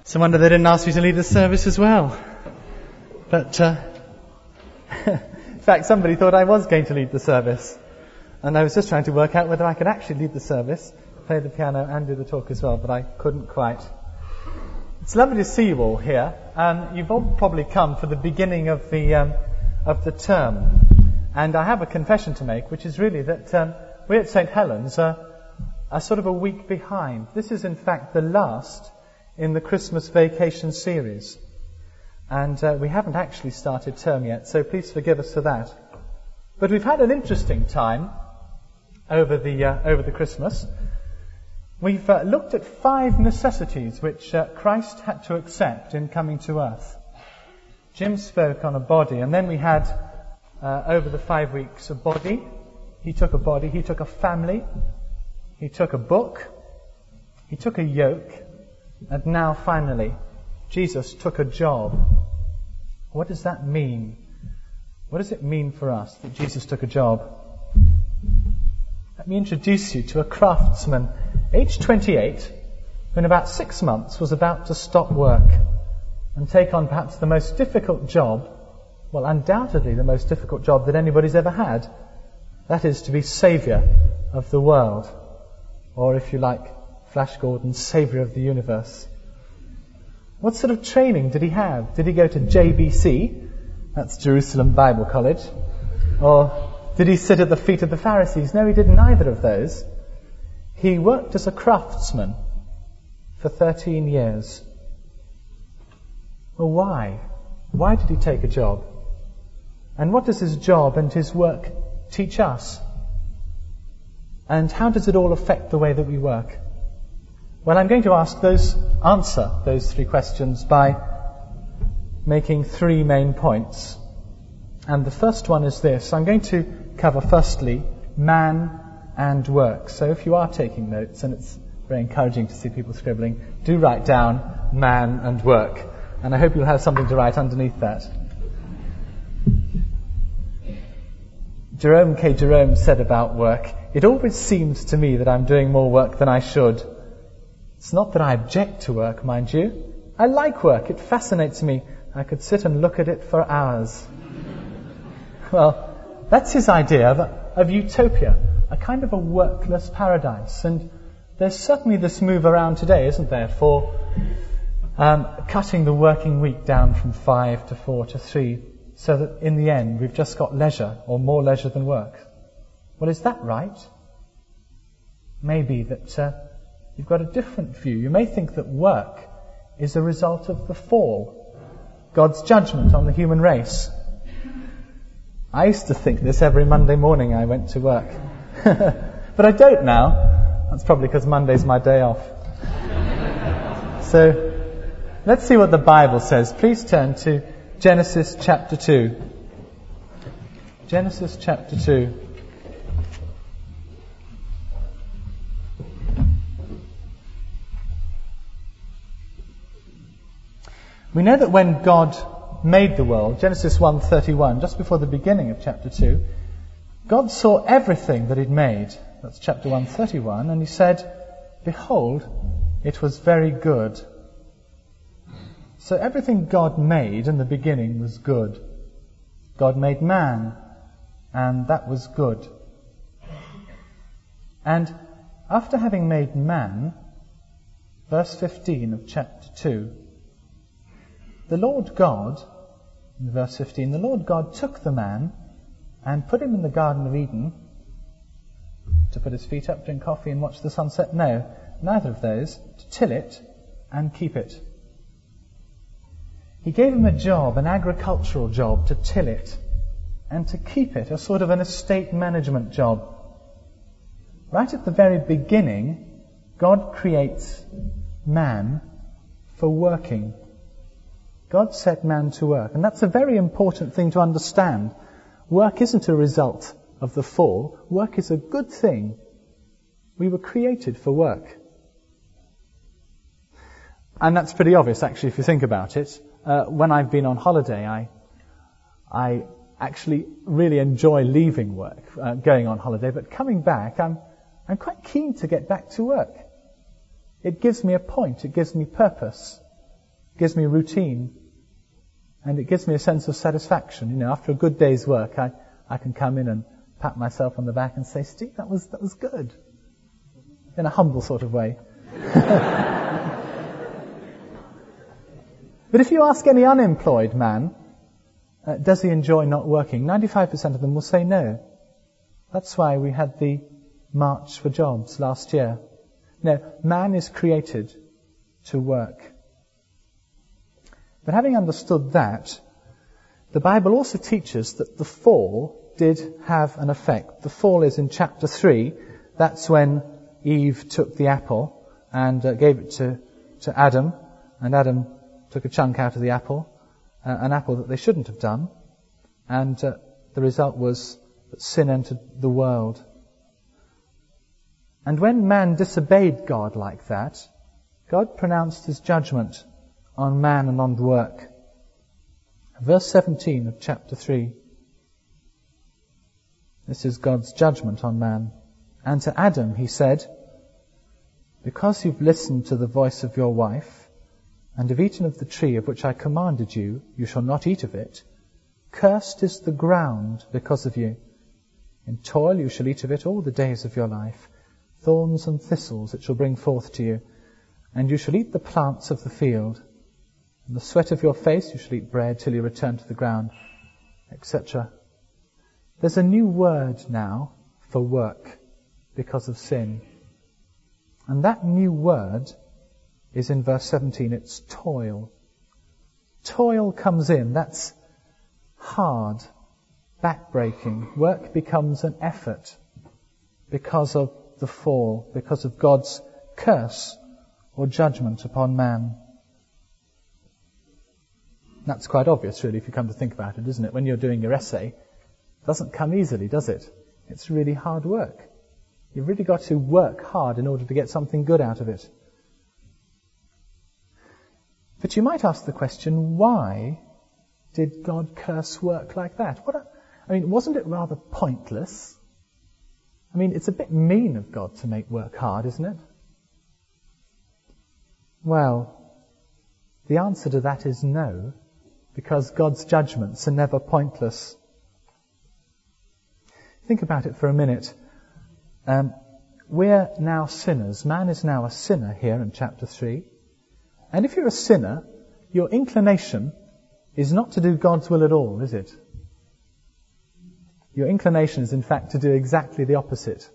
It's a wonder they didn't ask me to lead the service as well. But, in fact, somebody thought I was going to lead the service. And I was just trying to work out whether I could actually lead the service, play the piano and do the talk as well, but I couldn't quite. It's lovely to see you all here. You've all probably come for the beginning of the term. And I have a confession to make, which is really that we at St. Helens are sort of a week behind. This is, in fact, the last in the Christmas vacation series. And we haven't actually started term yet, so please forgive us for that. But we've had an interesting time over the Christmas. We've looked at 5 necessities which Christ had to accept in coming to earth. Jim spoke on a body, and then we had, over the 5 weeks, a body. He took a body, he took a family, he took a book, he took a yoke, and now finally, Jesus took a job. What does that mean? What does it mean for us that Jesus took a job? Let me introduce you to a craftsman, aged 28, who in about 6 months was about to stop work and take on perhaps the most difficult job, well, undoubtedly the most difficult job that anybody's ever had. That is to be saviour of the world. Or, if you like, Flash Gordon, saviour of the universe. What sort of training did he have? Did he go to JBC? That's Jerusalem Bible College. Or did he sit at the feet of the Pharisees? No, he didn't either of those. He worked as a craftsman for 13 years. Well, why? Why did he take a job? And what does his job and his work teach us? And how does it all affect the way that we work? Well, I'm going to answer those 3 questions by making 3 main points. And the first one is this. I'm going to cover firstly man and work. So if you are taking notes, and it's very encouraging to see people scribbling, do write down man and work. And I hope you'll have something to write underneath that. Jerome K. Jerome said about work, "It always seems to me that I'm doing more work than I should." It's not that I object to work, mind you. I like work. It fascinates me. I could sit and look at it for hours. Well, that's his idea of utopia, a kind of a workless paradise. And there's certainly this move around today, isn't there, for cutting the working week down from 5 to 4 to 3, so that in the end we've just got leisure, or more leisure than work. Well, is that right? Maybe that you've got a different view. You may think that work is a result of the fall, God's judgment on the human race. I used to think this every Monday morning I went to work. But I don't now. That's probably because Monday's my day off. So, let's see what the Bible says. Please turn to Genesis chapter 2. Genesis chapter 2. We know that when God made the world, Genesis 1:31, just before the beginning of chapter 2, God saw everything that He'd made. That's chapter 1:31, and He said, "Behold, it was very good." So everything God made in the beginning was good. God made man, and that was good. And after having made man, verse 15 of chapter 2, the Lord God, in verse 15, the Lord God took the man and put him in the Garden of Eden to put his feet up, drink coffee and watch the sunset. No, neither of those. To till it and keep it. He gave him a job, an agricultural job, to till it and to keep it, a sort of an estate management job. Right at the very beginning, God creates man for working. God set man to work. And that's a very important thing to understand. Work isn't a result of the fall. Work is a good thing. We were created for work. And that's pretty obvious, actually, if you think about it. When I've been on holiday, I actually really enjoy leaving work, going on holiday. But coming back, I'm quite keen to get back to work. It gives me a point. It gives me purpose. It gives me routine. And it gives me a sense of satisfaction. After a good day's work, I can come in and pat myself on the back and say, Steve, that was good. In a humble sort of way. But if you ask any unemployed man, does he enjoy not working? 95% of them will say no. That's why we had the March for Jobs last year. No, man is created to work. But having understood that, the Bible also teaches that the fall did have an effect. The fall is in chapter 3. That's when Eve took the apple and gave it to Adam, and Adam took a chunk out of the apple, an apple that they shouldn't have done, and the result was that sin entered the world. And when man disobeyed God like that, God pronounced his judgment on man and on work. Verse 17 of chapter 3. This is God's judgment on man. And to Adam he said, because you've listened to the voice of your wife, and have eaten of the tree of which I commanded you, you shall not eat of it, cursed is the ground because of you. In toil you shall eat of it all the days of your life. Thorns and thistles it shall bring forth to you. And you shall eat the plants of the field. In the sweat of your face you shall eat bread till you return to the ground, etc. There's a new word now for work because of sin. And that new word is in verse 17. It's toil. Toil comes in. That's hard, backbreaking. Work becomes an effort because of the fall, because of God's curse or judgment upon man. That's quite obvious, really, if you come to think about it, isn't it? When you're doing your essay, it doesn't come easily, does it? It's really hard work. You've really got to work hard in order to get something good out of it. But you might ask the question, why did God curse work like that? Wasn't it rather pointless? It's a bit mean of God to make work hard, isn't it? Well, the answer to that is no, because God's judgments are never pointless. Think about it for a minute. We're now sinners. Man is now a sinner here in chapter 3. And if you're a sinner, your inclination is not to do God's will at all, is it? Your inclination is in fact to do exactly the opposite.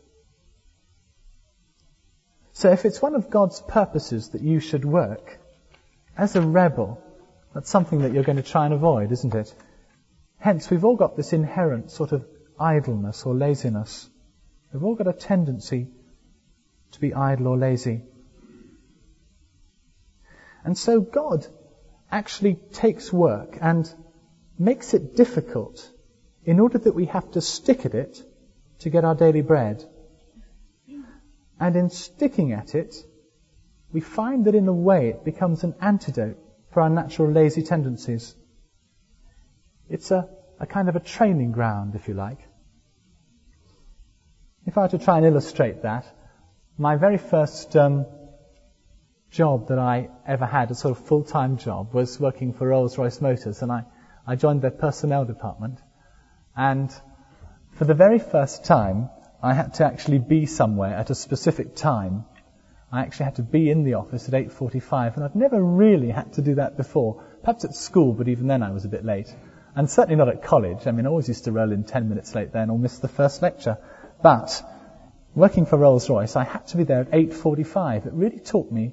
So if it's one of God's purposes that you should work, as a rebel, that's something that you're going to try and avoid, isn't it? Hence, we've all got this inherent sort of idleness or laziness. We've all got a tendency to be idle or lazy. And so God actually takes work and makes it difficult in order that we have to stick at it to get our daily bread. And in sticking at it, we find that in a way it becomes an antidote for our natural lazy tendencies. It's a kind of a training ground, if you like. If I were to try and illustrate that, my very first job that I ever had, a sort of full-time job, was working for Rolls-Royce Motors, and I joined their personnel department. And for the very first time, I had to actually be somewhere at a specific time. I actually had to be in the office at 8:45, and I'd never really had to do that before. Perhaps at school, but even then I was a bit late. And certainly not at college. I always used to roll in 10 minutes late then or miss the first lecture. But working for Rolls-Royce, I had to be there at 8:45. It really taught me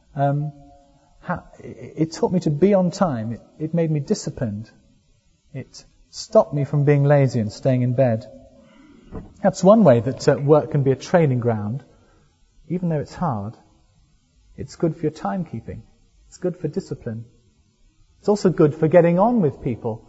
to be on time. It made me disciplined. It stopped me from being lazy and staying in bed. That's one way that work can be a training ground. Even though it's hard, it's good for your timekeeping. It's good for discipline. It's also good for getting on with people.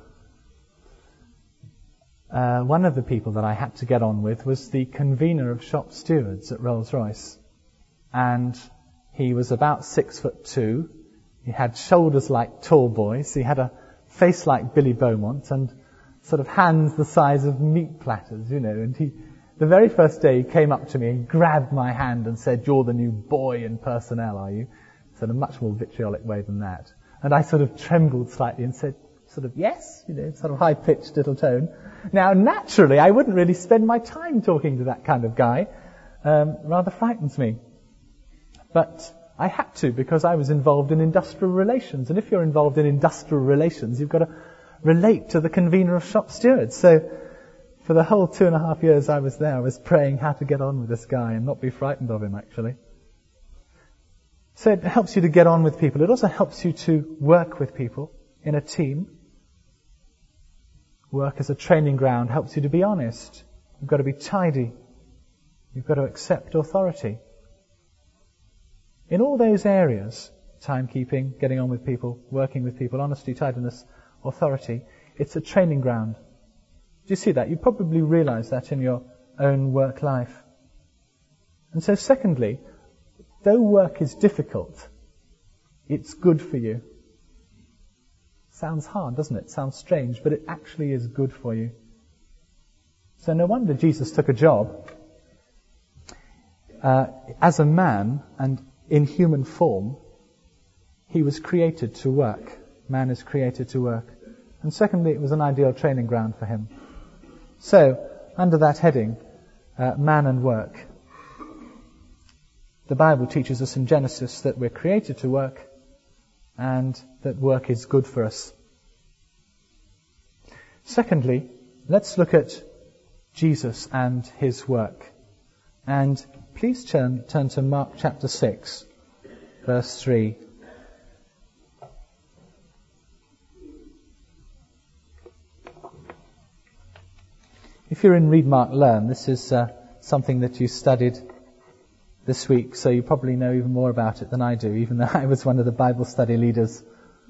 One of the people that I had to get on with was the convener of shop stewards at Rolls-Royce. And he was about 6'2". He had shoulders like tall boys. He had a face like Billy Beaumont and sort of hands the size of meat platters, And the very first day he came up to me and grabbed my hand and said, "You're the new boy in personnel, are you?" So in a much more vitriolic way than that. And I sort of trembled slightly and said, sort of, yes, sort of high-pitched little tone. Now, naturally, I wouldn't really spend my time talking to that kind of guy. Rather frightens me. But I had to, because I was involved in industrial relations. And if you're involved in industrial relations, you've got to relate to the convener of shop stewards. So for the whole 2.5 years I was there, I was praying how to get on with this guy and not be frightened of him, actually. So it helps you to get on with people. It also helps you to work with people in a team. Work as a training ground helps you to be honest. You've got to be tidy. You've got to accept authority. In all those areas, timekeeping, getting on with people, working with people, honesty, tidiness, authority, it's a training ground. Do you see that? You probably realize that in your own work life. And so secondly, though work is difficult, it's good for you. Sounds hard, doesn't it? Sounds strange, but it actually is good for you. So no wonder Jesus took a job as a man, and in human form, he was created to work. Man is created to work. And secondly, it was an ideal training ground for him. So, under that heading, man and work, the Bible teaches us in Genesis that we're created to work and that work is good for us. Secondly, let's look at Jesus and his work. And please turn to Mark chapter 6, verse 3. If you're in Read, Mark, Learn, this is something that you studied this week, so you probably know even more about it than I do, even though I was one of the Bible study leaders.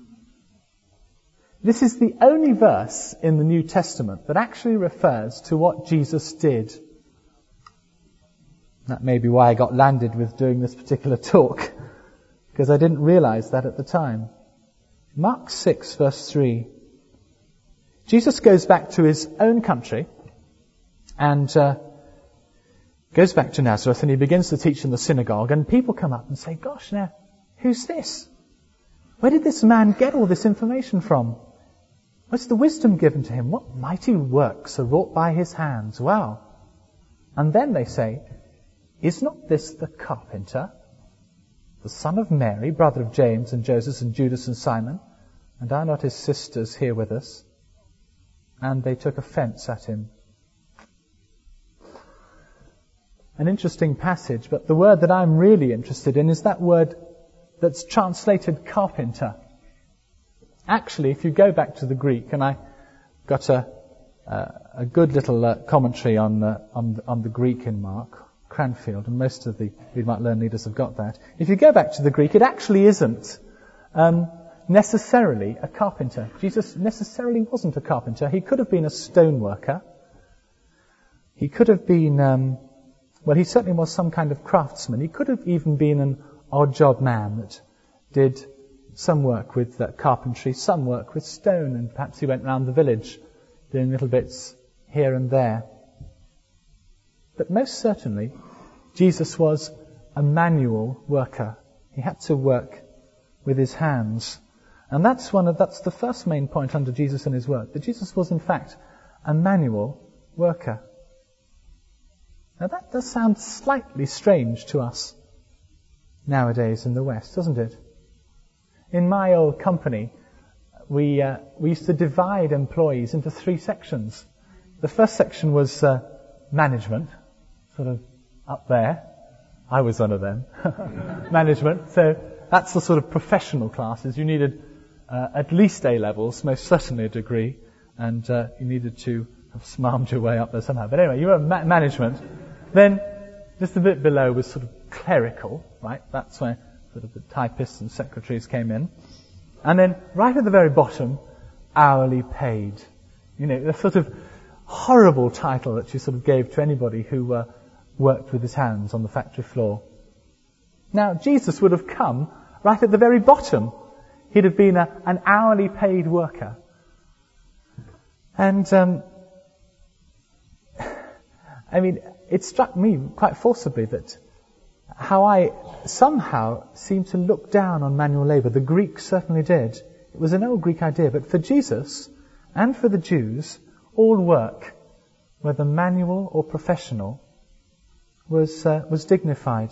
This is the only verse in the New Testament that actually refers to what Jesus did. That may be why I got landed with doing this particular talk, because I didn't realize that at the time. Mark 6, verse 3. Jesus goes back to his own country and goes back to Nazareth, and he begins to teach in the synagogue, and people come up and say, gosh, now, who's this? Where did this man get all this information from? What's the wisdom given to him? What mighty works are wrought by his hands? Wow. And then they say, is not this the carpenter, the son of Mary, brother of James and Joseph and Judas and Simon? And are not his sisters here with us? And they took offense at him. An interesting passage, but the word that I'm really interested in is that word that's translated carpenter. Actually, if you go back to the Greek, and I got a good little commentary on the Greek in Mark, Cranfield, and most of the Read, Mark, Learn leaders have got that. If you go back to the Greek, it actually isn't necessarily a carpenter. Jesus necessarily wasn't a carpenter. He could have been a stoneworker. He could have been... Well, he certainly was some kind of craftsman. He could have even been an odd job man that did some work with carpentry, some work with stone, and perhaps he went around the village doing little bits here and there. But most certainly, Jesus was a manual worker. He had to work with his hands. And that's the first main point under Jesus and his work, that Jesus was in fact a manual worker. Now that does sound slightly strange to us nowadays in the West, doesn't it? In my old company, we used to divide employees into 3 sections. The first section was management, sort of up there. I was one of them. Management. So that's the sort of professional classes. You needed at least A levels, most certainly a degree, and you needed to have smarmed your way up there somehow. But anyway, you were management. Then, just a bit below was sort of clerical, right? That's where sort of the typists and secretaries came in. And then, right at the very bottom, hourly paid. The sort of horrible title that you sort of gave to anybody who worked with his hands on the factory floor. Now, Jesus would have come right at the very bottom. He'd have been an hourly paid worker. And, it struck me quite forcibly that how I somehow seemed to look down on manual labour. The Greeks certainly did. It was an old Greek idea, but for Jesus and for the Jews, all work, whether manual or professional, was dignified.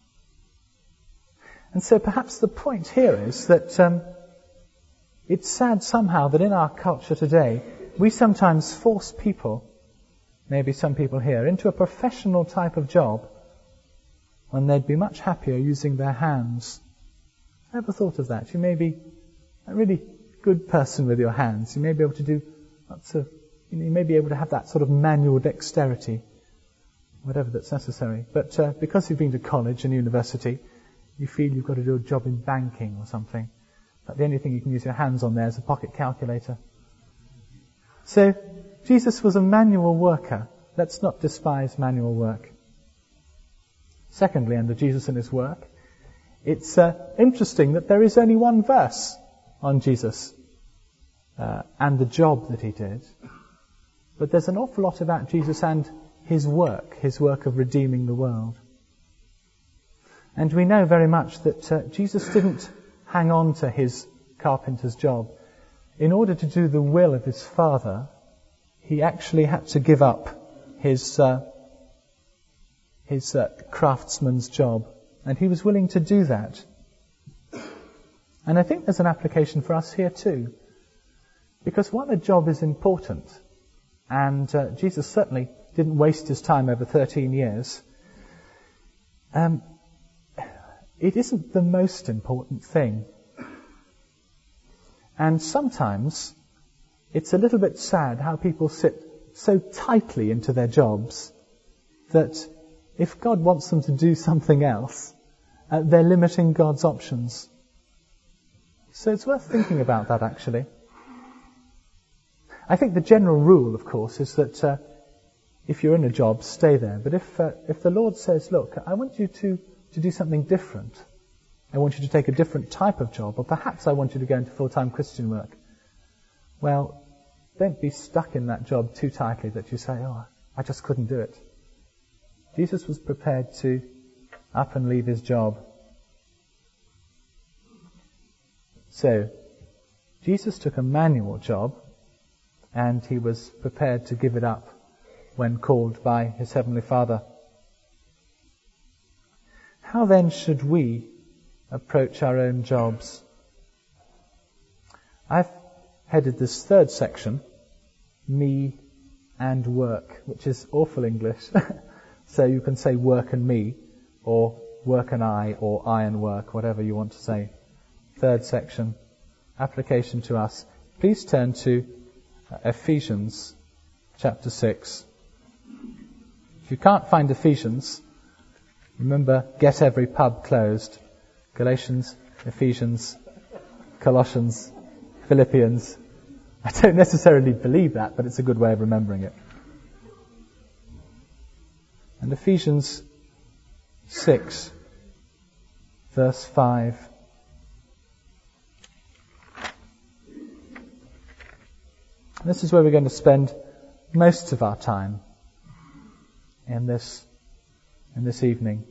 And so perhaps the point here is that it's sad somehow that in our culture today, we sometimes force people, maybe some people here, into a professional type of job when they'd be much happier using their hands. I never thought of that. You may be a really good person with your hands. You may be able to do lots of, you may be able to have that sort of manual dexterity, whatever that's necessary. But because you've been to college and university, you feel you've got to do a job in banking or something. But the only thing you can use your hands on there is a pocket calculator. So, Jesus was a manual worker. Let's not despise manual work. Secondly, under Jesus and his work, it's interesting that there is only one verse on Jesus and the job that he did. But there's an awful lot about Jesus and his work of redeeming the world. And we know very much that Jesus didn't hang on to his carpenter's job. In order to do the will of his Father, he actually had to give up his craftsman's job. And he was willing to do that. And I think there's an application for us here too. Because while a job is important, and Jesus certainly didn't waste his time over 13 years, it isn't the most important thing. And sometimes it's a little bit sad how people sit so tightly into their jobs that if God wants them to do something else, they're limiting God's options. So it's worth thinking about that, actually. I think the general rule, of course, is that if you're in a job, stay there. But if the Lord says, look, I want you to do something different, I want you to take a different type of job, or perhaps I want you to go into full-time Christian work, well, don't be stuck in that job too tightly that you say, oh, I just couldn't do it. Jesus was prepared to up and leave his job. So, Jesus took a manual job, and he was prepared to give it up when called by his Heavenly Father. How then should we approach our own jobs? I've headed this third section, me and work, which is awful English. So you can say work and me, or work and I, or I and work, whatever you want to say. Third section, application to us. Please turn to Ephesians chapter 6. If you can't find Ephesians, remember, get every pub closed. Galatians, Ephesians, Colossians, Philippians. I don't necessarily believe that, but it's a good way of remembering it. And Ephesians 6, verse 5. This is where we're going to spend most of our time in this evening.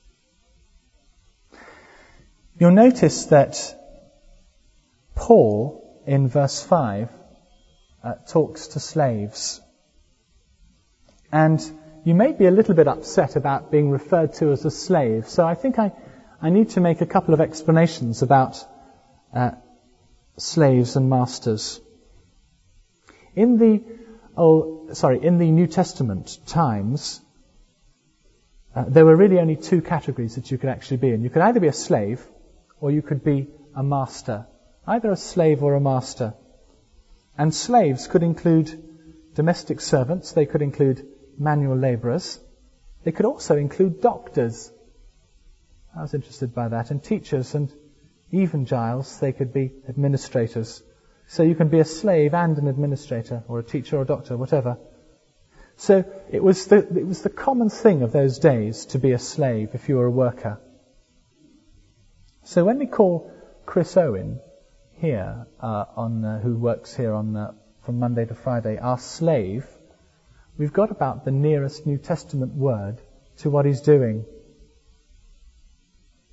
You'll notice that Paul, in verse 5, talks to slaves. And you may be a little bit upset about being referred to as a slave. So I think I need to make a couple of explanations about slaves and masters. In the New Testament times, there were really only two categories that you could actually be in. You could either be a slave, or you could be a master. Either a slave or a master. And slaves could include domestic servants, they could include manual labourers, they could also include doctors. I was interested by that. And teachers, and even Giles, they could be administrators. So you can be a slave and an administrator, or a teacher or a doctor, whatever. So it was the common thing of those days to be a slave if you were a worker. So when we call Chris Owen here, who works here from Monday to Friday, our slave, we've got about the nearest New Testament word to what he's doing.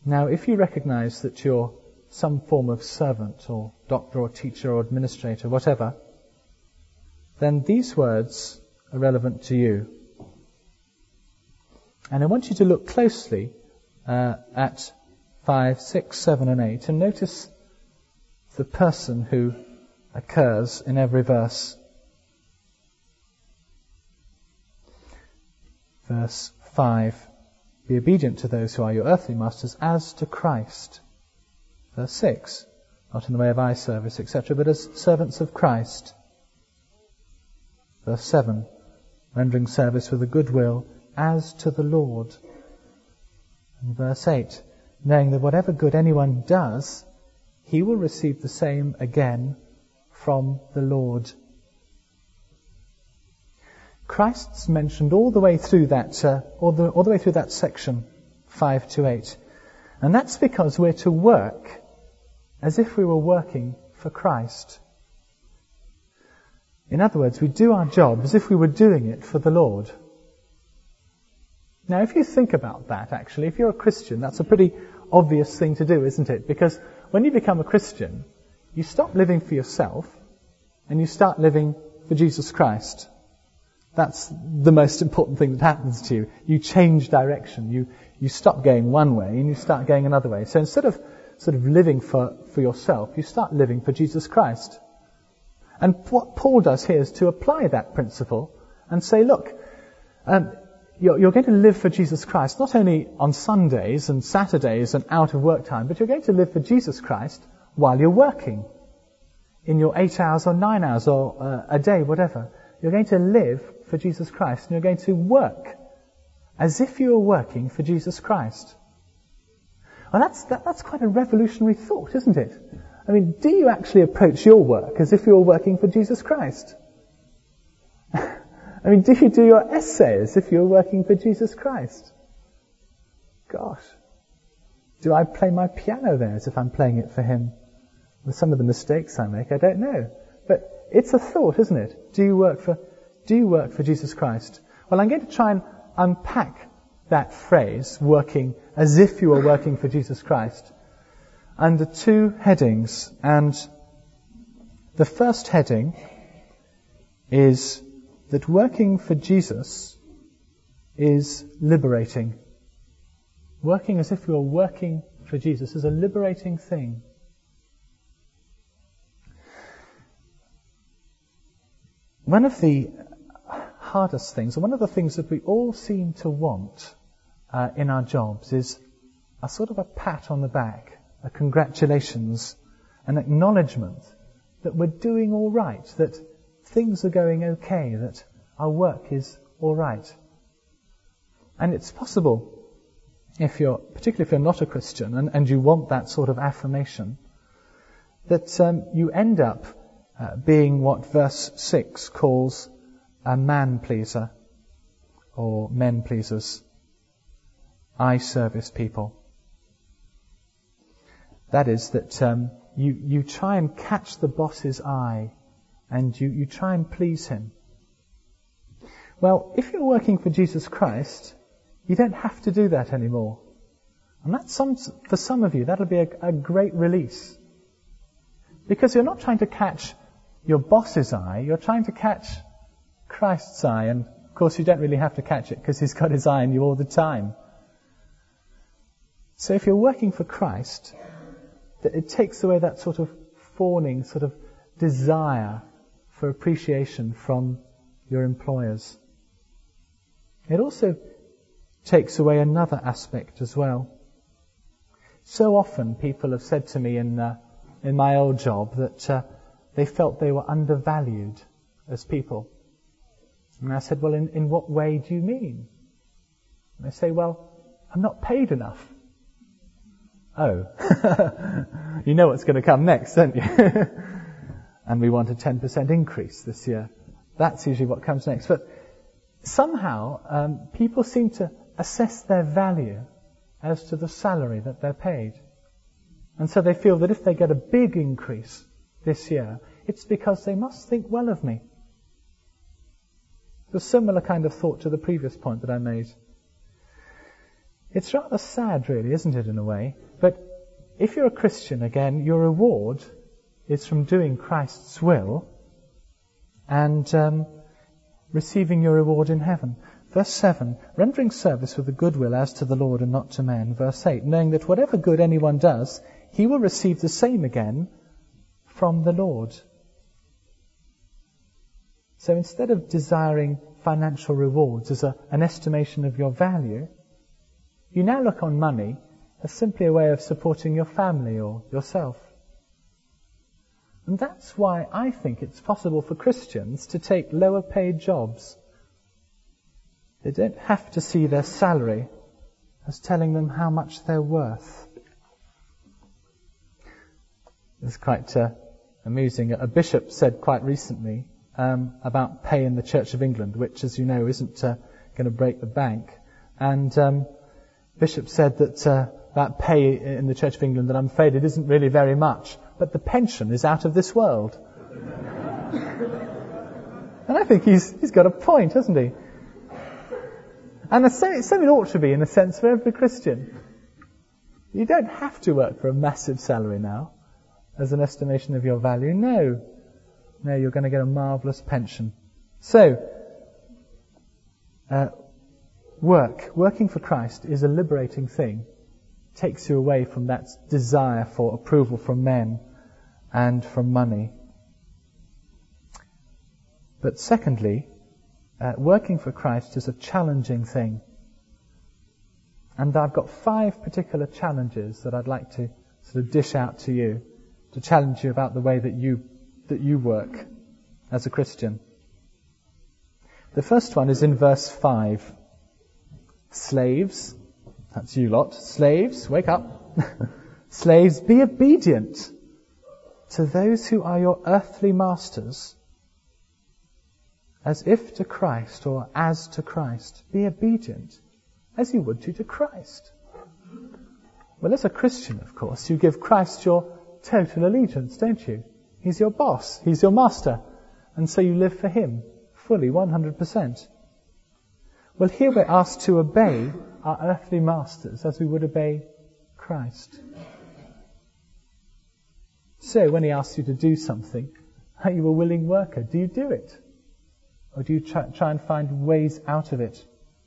Now, if you recognize that you're some form of servant or doctor or teacher or administrator, whatever, then these words are relevant to you. And I want you to look closely at 5, 6, 7 and 8 and notice the person who occurs in every verse. Verse 5, be obedient to those who are your earthly masters as to Christ. Verse 6, not in the way of eye service, etc., but as servants of Christ. Verse 7, rendering service with a good will as to the Lord. And verse 8, knowing that whatever good anyone does, he will receive the same again from the Lord. Christ's mentioned all the way through that, all the way through that section, 5 to 8. And that's because we're to work as if we were working for Christ. In other words, we do our job as if we were doing it for the Lord. Now, if you think about that, actually, if you're a Christian, that's a pretty obvious thing to do, isn't it? Because when you become a Christian, you stop living for yourself and you start living for Jesus Christ. That's the most important thing that happens to you. You change direction. You stop going one way and you start going another way. So instead of sort of living for yourself, you start living for Jesus Christ. And what Paul does here is to apply that principle and say, look, you're going to live for Jesus Christ, not only on Sundays and Saturdays and out of work time, but you're going to live for Jesus Christ while you're working. In your 8 hours or 9 hours or a day, whatever. You're going to live for Jesus Christ and you're going to work as if you were working for Jesus Christ. Well, that's quite a revolutionary thought, isn't it? I mean, do you actually approach your work as if you were working for Jesus Christ? I mean, do you do your essay as if you were working for Jesus Christ? Gosh. Do I play my piano there as if I'm playing it for Him? With some of the mistakes I make, I don't know. But it's a thought, isn't it? Do you work for Jesus Christ? Well, I'm going to try and unpack that phrase, working as if you were working for Jesus Christ, under two headings. And the first heading is that working for Jesus is liberating. Working as if we were working for Jesus is a liberating thing. One of the hardest things, and one of the things that we all seem to want in our jobs, is a sort of a pat on the back, a congratulations, an acknowledgement that we're doing all right, that things are going okay, that our work is all right. And it's possible, particularly if you're not a Christian and you want that sort of affirmation, that you end up being what verse 6 calls a man pleaser, or men pleasers, eye service people. That is that you try and catch the boss's eye and you try and please him. Well, if you're working for Jesus Christ, you don't have to do that anymore. And for some of you, that'll be a great release. Because you're not trying to catch your boss's eye, you're trying to catch Christ's eye. And of course you don't really have to catch it because He's got His eye on you all the time. So if you're working for Christ, it takes away that sort of fawning sort of desire for appreciation from your employers. It also takes away another aspect as well. So often people have said to me in my old job that they felt they were undervalued as people. And I said, well, in what way do you mean? And they say, well, I'm not paid enough. Oh, you know what's going to come next, don't you? And we want a 10% increase this year. That's usually what comes next. But somehow people seem to assess their value as to the salary that they're paid. And so they feel that if they get a big increase this year, it's because they must think well of me. It's a similar kind of thought to the previous point that I made. It's rather sad, really, isn't it, in a way? But if you're a Christian, again, your reward is from doing Christ's will and receiving your reward in heaven. Verse 7, rendering service with a good will as to the Lord and not to men. Verse 8, knowing that whatever good anyone does, he will receive the same again from the Lord. So instead of desiring financial rewards as an estimation of your value, you now look on money as simply a way of supporting your family or yourself. And that's why I think it's possible for Christians to take lower paid jobs. They don't have to see their salary as telling them how much they're worth. It's quite amusing. A bishop said quite recently about pay in the Church of England, which, as you know, isn't going to break the bank. And Bishop said that pay in the Church of England, that I'm afraid it isn't really very much, but the pension is out of this world. And I think he's got a point, hasn't he? And so it ought to be, in a sense, for every Christian. You don't have to work for a massive salary now as an estimation of your value. No, you're going to get a marvellous pension. So, working for Christ is a liberating thing. It takes you away from that desire for approval from men and from money. But secondly, working for Christ is a challenging thing. And I've got 5 particular challenges that I'd like to sort of dish out to you, to challenge you about the way that you work as a Christian. The first one is in verse 5. Slaves, that's you lot. Slaves, wake up. Slaves, be obedient to those who are your earthly masters, as if to Christ, or as to Christ. Be obedient as you would to Christ. Well, as a Christian, of course, you give Christ your total allegiance, don't you? He's your boss, he's your master, and so you live for him fully, 100%. Well, here we're asked to obey our earthly masters as we would obey Christ. So when he asks you to do something, are you a willing worker? Do you do it? Or do you try and find ways out of it?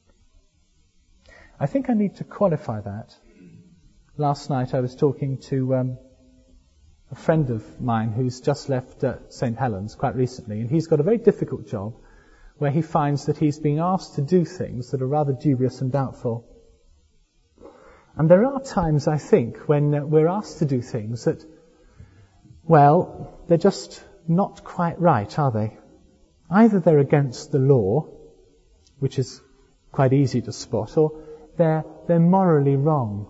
I think I need to qualify that. Last night I was talking to a friend of mine who's just left St. Helens quite recently, and he's got a very difficult job where he finds that he's being asked to do things that are rather dubious and doubtful. And there are times, I think, when we're asked to do things that, well, they're just not quite right, are they? Either they're against the law, which is quite easy to spot, or they're morally wrong.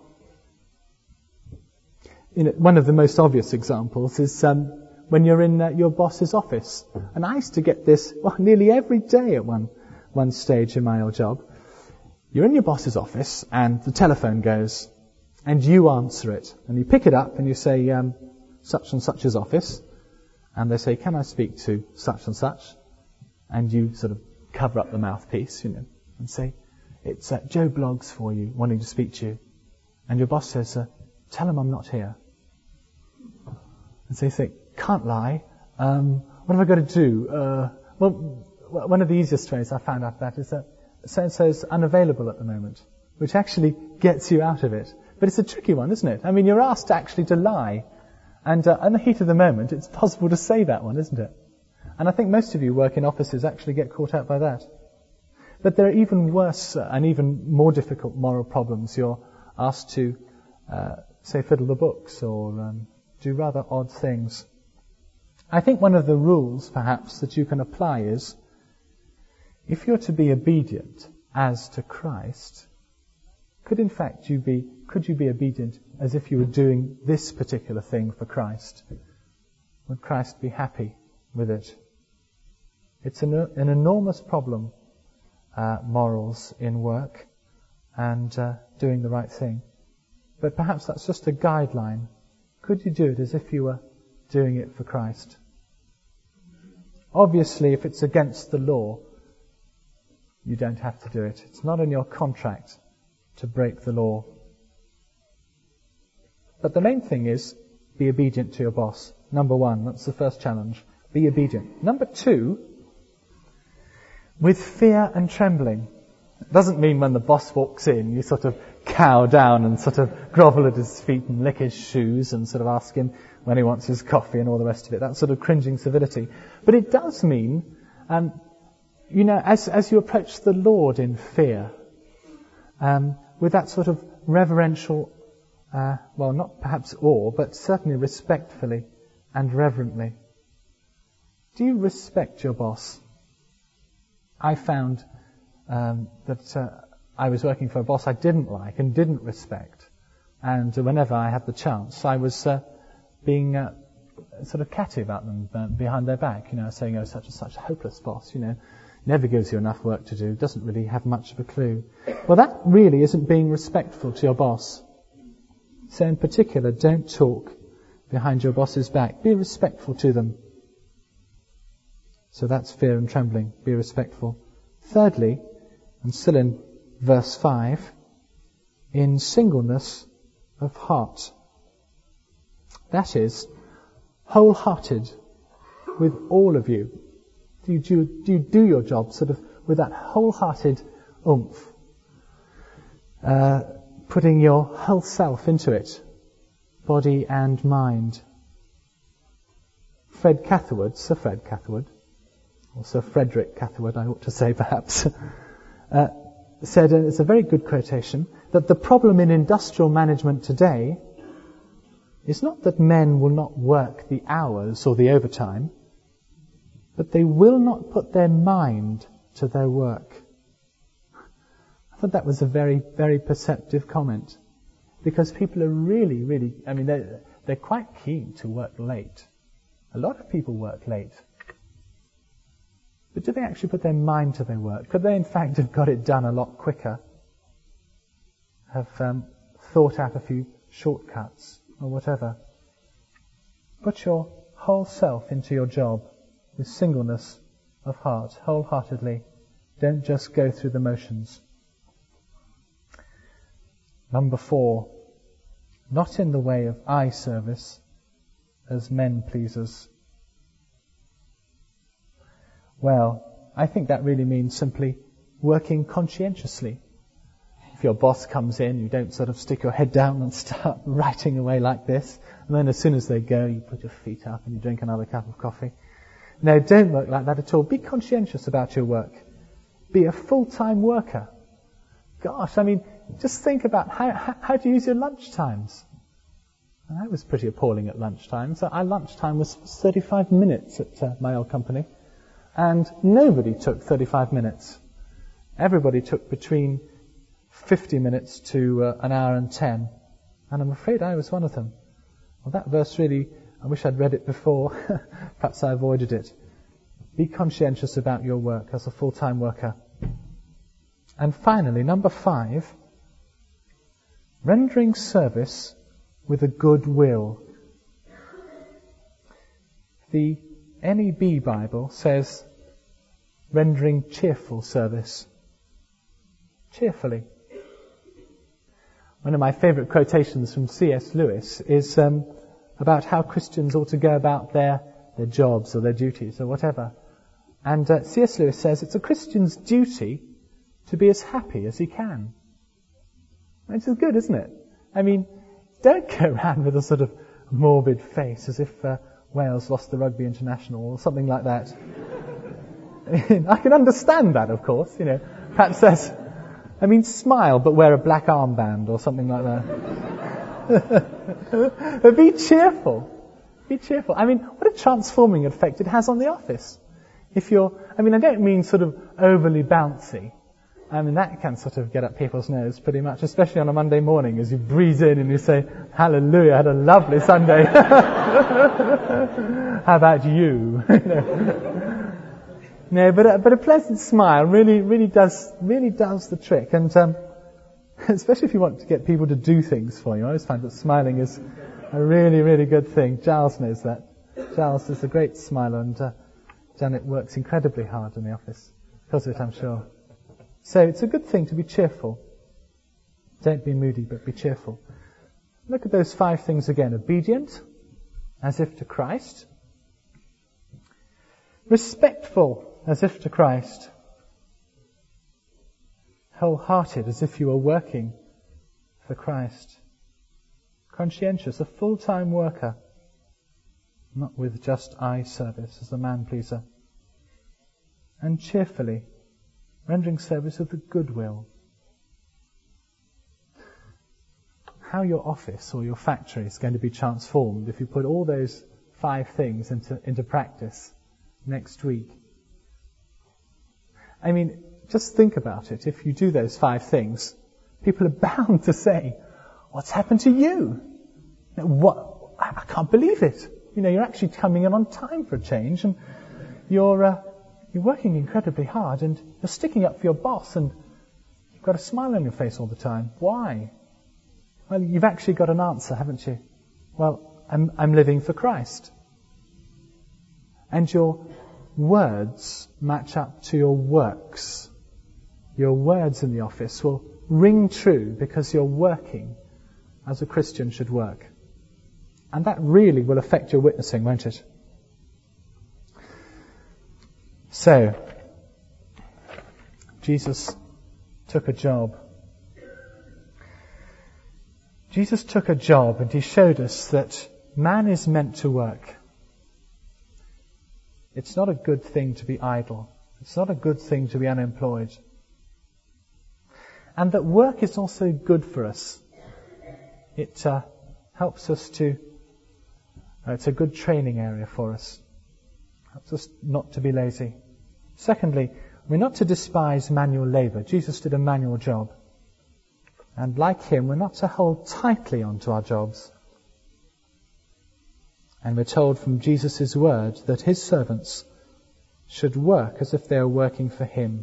One of the most obvious examples is when you're in your boss's office. And I used to get this nearly every day at one stage in my old job. You're in your boss's office and the telephone goes and you answer it. And you pick it up and you say, such and such's office. And they say, can I speak to such and such? And you sort of cover up the mouthpiece, and say, it's Joe Bloggs for you, wanting to speak to you. And your boss says, tell him I'm not here. And so you think, can't lie. What have I got to do? Well, one of the easiest ways I found out that is that so-and-so's unavailable at the moment, which actually gets you out of it. But it's a tricky one, isn't it? I mean, you're asked actually to lie. And in the heat of the moment, it's possible to say that one, isn't it? And I think most of you work in offices actually get caught out by that. But there are even worse and even more difficult moral problems. You're asked to, say, fiddle the books or do rather odd things. I think one of the rules, perhaps, that you can apply is, if you're to be obedient as to Christ, could you be obedient as if you were doing this particular thing for Christ? Would Christ be happy with it? It's an enormous problem, morals in work and doing the right thing. But perhaps that's just a guideline. Could you do it as if you were doing it for Christ? Obviously, if it's against the law, you don't have to do it. It's not in your contract to break the law. But the main thing is, be obedient to your boss. Number one, that's the first challenge. Be obedient. Number two, with fear and trembling. It doesn't mean when the boss walks in, you sort of cow down and sort of grovel at his feet and lick his shoes and sort of ask him when he wants his coffee and all the rest of it. That sort of cringing civility. But it does mean, as you approach the Lord in fear, with that sort of reverential, not perhaps awe, but certainly respectfully and reverently. Do you respect your boss? I found that I was working for a boss I didn't like and didn't respect. And whenever I had the chance, I was being sort of catty about them behind their back, saying, such and such a hopeless boss, never gives you enough work to do, doesn't really have much of a clue. Well, that really isn't being respectful to your boss. So in particular, don't talk behind your boss's back. Be respectful to them. So that's fear and trembling. Be respectful. Thirdly, and still in verse 5, in singleness of heart. That is, wholehearted with all of you. Do you do your job sort of with that wholehearted oomph? Putting your whole self into it, body and mind. Sir Fred Catherwood, or Sir Frederick Catherwood, I ought to say perhaps, said, and it's a very good quotation, that the problem in industrial management today is not that men will not work the hours or the overtime, but they will not put their mind to their work. I thought that was a very, very perceptive comment, because people are really, they're quite keen to work late. A lot of people work late. But do they actually put their mind to their work? Could they in fact have got it done a lot quicker? Have thought out a few shortcuts or whatever? Put your whole self into your job with singleness of heart, wholeheartedly. Don't just go through the motions. Number 4, not in the way of eye service as men pleasers. Well, I think that really means simply working conscientiously. If your boss comes in, you don't sort of stick your head down and start writing away like this, and then as soon as they go, you put your feet up and you drink another cup of coffee. No, don't work like that at all. Be conscientious about your work. Be a full-time worker. Gosh, just think about how do you use your lunch times. And I was pretty appalling at lunchtime. So our lunchtime was 35 minutes at my old company. And nobody took 35 minutes. Everybody took between 50 minutes to an hour and 10. And I'm afraid I was one of them. Well, that verse really, I wish I'd read it before. Perhaps I avoided it. Be conscientious about your work as a full-time worker. And finally, number 5, rendering service with a good will. The NEB Bible says rendering cheerful service. Cheerfully. One of my favourite quotations from C.S. Lewis is about how Christians ought to go about their jobs or their duties or whatever. And C.S. Lewis says it's a Christian's duty to be as happy as he can. Which is good, isn't it? Don't go around with a sort of morbid face as if Wales lost the Rugby International or something like that. I can understand that, of course, Perhaps there's, smile but wear a black armband or something like that. But be cheerful. Be cheerful. What a transforming effect it has on the office. If you're, I don't mean sort of overly bouncy. That can sort of get up people's nose pretty much, especially on a Monday morning as you breeze in and you say, hallelujah, I had a lovely Sunday. How about you? No, but a pleasant smile really does the trick. And especially if you want to get people to do things for you. I always find that smiling is a really, really good thing. Giles knows that. Giles is a great smiler, and Janet works incredibly hard in the office because of it, I'm sure. So it's a good thing to be cheerful. Don't be moody, but be cheerful. Look at those 5 things again. Obedient, as if to Christ. Respectful, as if to Christ. Wholehearted, as if you were working for Christ. Conscientious, a full-time worker, not with just eye service as a man-pleaser. And cheerfully, rendering service with a good will. How your office or your factory is going to be transformed if you put all those 5 things into practice next week. I mean, just think about it. If you do those 5 things, people are bound to say, "What's happened to you? What? I can't believe it. You're actually coming in on time for a change, and you're working incredibly hard, and you're sticking up for your boss, and you've got a smile on your face all the time. Why?" Well, you've actually got an answer, haven't you? Well, I'm living for Christ. And your words match up to your works. Your words in the office will ring true because you're working as a Christian should work. And that really will affect your witnessing, won't it? So, Jesus took a job. Jesus took a job, and he showed us that man is meant to work. It's not a good thing to be idle. It's not a good thing to be unemployed. And that work is also good for us. It helps us to... it's a good training area for us. Helps us not to be lazy. Secondly, we're not to despise manual labour. Jesus did a manual job. And like him, we're not to hold tightly onto our jobs. And we're told from Jesus' word that his servants should work as if they are working for him.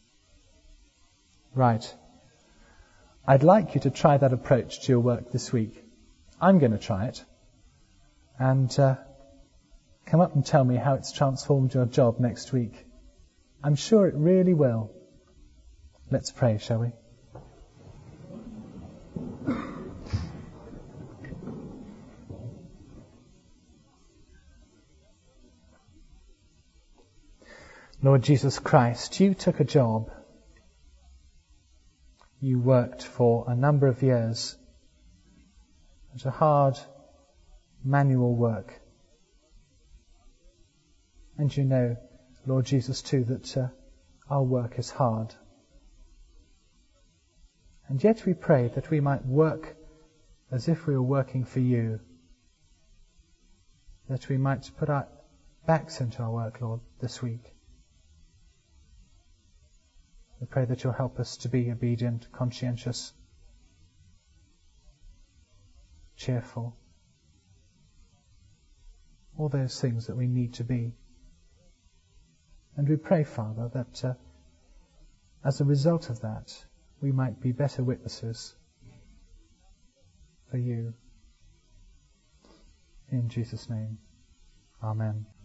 Right. I'd like you to try that approach to your work this week. I'm going to try it. And come up and tell me how it's transformed your job next week. I'm sure it really will. Let's pray, shall we? Lord Jesus Christ, you took a job. You worked for a number of years. It's a hard manual work. And you know, Lord Jesus, too, that our work is hard. And yet we pray that we might work as if we were working for you. That we might put our backs into our work, Lord, this week. We pray that you'll help us to be obedient, conscientious, cheerful. All those things that we need to be. And we pray, Father, that as a result of that, we might be better witnesses for you. In Jesus' name, Amen.